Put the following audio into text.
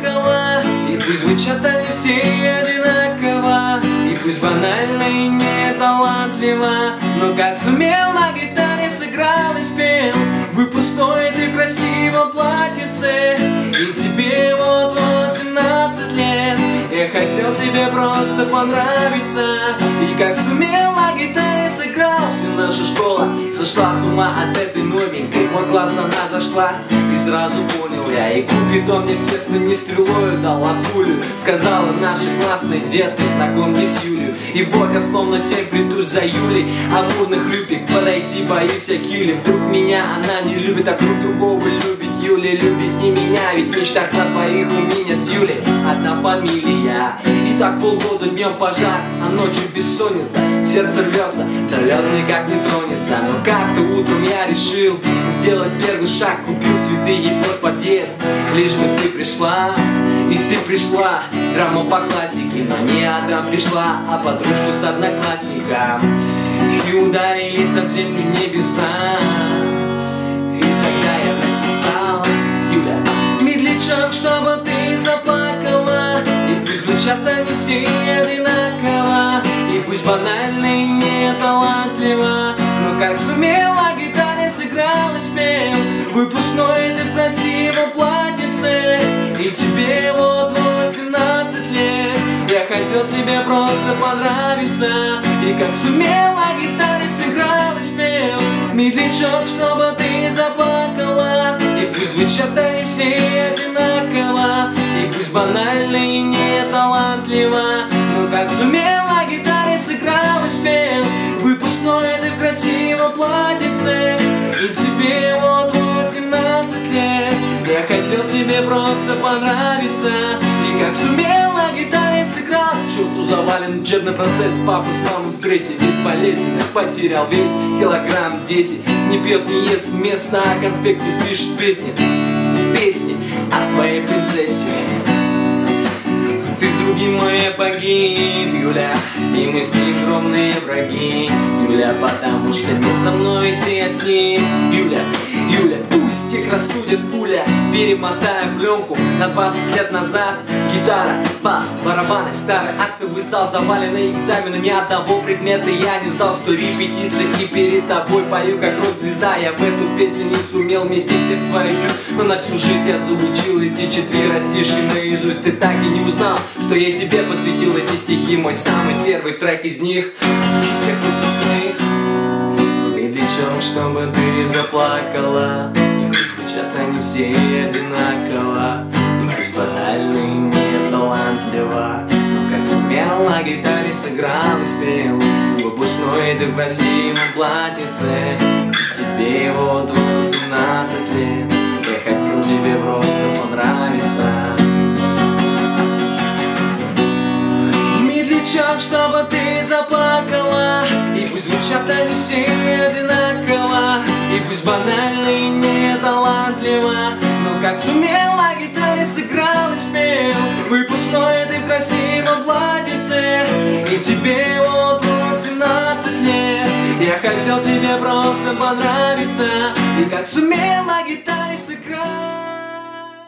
заплакала. И пусть звучат они все одинаково, и пусть банально и не талантливо, но как сумел на гитаре сыграл и спел выпускной ты в красивом платьице. И тебе вот-вот 17 лет. Я хотел тебе просто понравиться. И как сумел на гитаре сыграл. Вся наша школа сошла с ума от этой новенькой. В мой класс она зашла, и сразу понял я. И Купидон мне в сердце не стрелою дал, а пулю. Сказала нашей классной детке: знакомьтесь с Юлей. И вот я словно тень приду за Юлей. Амурных любит подойти, боюсь я к Юле. Вдруг меня она не любит, а вдруг другого любит. Юля любит не меня, ведь в мечтах на двоих у меня с Юлей одна фамилия. И так полгода днем пожар, а ночью бессонница. Сердце рвется, да лед никак не тронется. Но как-то утром я решил сделать первый шаг. Купил цветы и под подъезд, лишь бы ты пришла. И ты пришла, драма по классике. Но не одна пришла, а подружку с одноклассником. И ударились об землю небеса. И тогда я написал: Юля, медлячок, чтобы ты заплакала. И пусть звучат они все одинаково, и пусть банально и не талантливо, но как сумел на гитаре сыграл и спел выпускной ты в красивом платьице. И тебе вот-вот 17 лет. Я хотел тебе просто понравиться. И как сумел на гитаре сыграл и спел медлячок, чтобы ты заплакала. И пусть звучат они все одинаково, и пусть банально и не талантливо, но как сумел на гитаре сыграл и спел выпускной ты в красивом платьице. И тебе вот-вот 17 лет. Я хотел тебе просто понравиться. И как сумел на гитаре сыграл. Черту завален учебный процесс, папа с мамой в стрессе. Весь болезненный, потерял весь килограмм 10. Не пьет, не ест вместо, а конспекты пишет песни. Песни о своей принцессе. Ты с другим мой погиб, Юля, и мы с ним кровные враги. Юля, потому что не со мной, ты с ним. Юля, Юля, пусть их растудит пуля. Перемотаем пленку на 20 лет назад. Гитара, бас, барабаны, старый актовый зал, заваленный экзамены. Ни одного предмета я не сдал, 100 репетиций. И перед тобой пою как рок-звезда. Я в эту песню не сумел вместить всех своих чувств, но на всю жизнь я заучил эти 4 стиши наизусть. Ты так и не узнал, что я тебе посвятил эти стихи. Мой самый первый трек из них, всех выпускных. Медлячок, чтобы ты заплакала. И звучат они все одинаково, и пусть банально и не талантливо, но как сумел на гитаре сыграл и спел выпускной ты в красивом платьице. Тебе вот 18 лет. Я хотел тебе просто понравиться. Медлячок, чтобы ты заплакала. И пусть звучат они все одинаково, и пусть банально и не талантливо, но как сумел на гитаре сыграл и спел выпускной ты в красивом платьице. И тебе вот-вот 17 лет. Я хотел тебе просто понравиться. И как сумел на гитаре сыграть.